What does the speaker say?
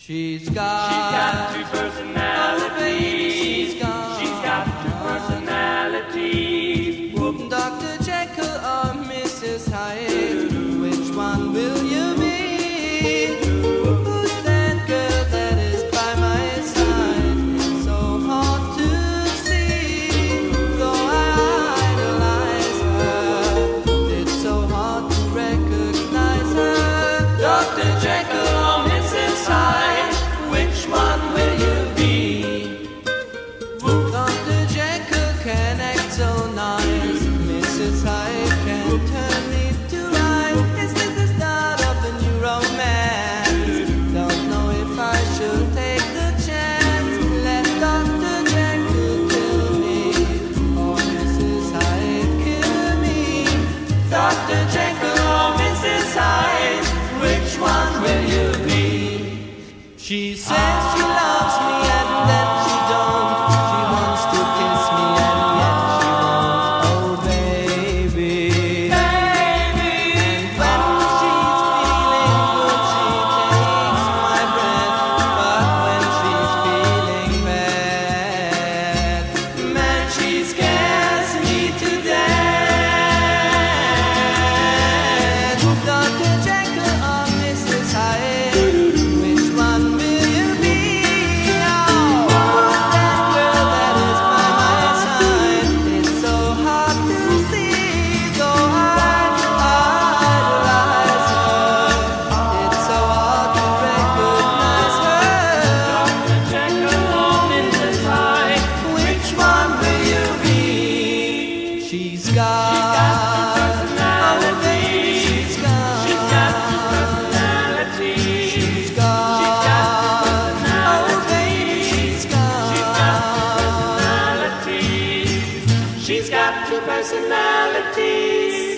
She's got two personalities. Oh, baby, She's got two personalities. Dr. Jekyll or Mrs. Hyde, which one will you be? Who's that girl that is by my side? It's so hard to see, though I idolize her. It's so hard to recognize her. Dr. Jekyll or Mrs. Hyde, which one will you be? Dr. Jekyll can act so nice, Mrs. Hyde can turn me to ice. Is this the start of a new romance? Don't know if I should take the chance. Let Dr. Jekyll kill me, or Mrs. Hyde kill me. Dr. Jekyll or Mrs. Hyde, which one will you be? She says she loves me and then she don't. She wants to kiss me and yet she won't. Oh baby, Baby, and when she's feeling good she takes my breath. But when she's feeling bad, man, she scares me to death. Dr. Jekyll or Mrs. Hyde, which one will you be? Oh, who's that girl that is by my side? It's so hard to see, though I idolize her. It's so hard to recognize her. Dr. Jekyll or Mrs. Hyde, which one will you be? She's got personalities. She's got She's got two personalities. She's got oh baby, she's got personalities. She's got two personalities.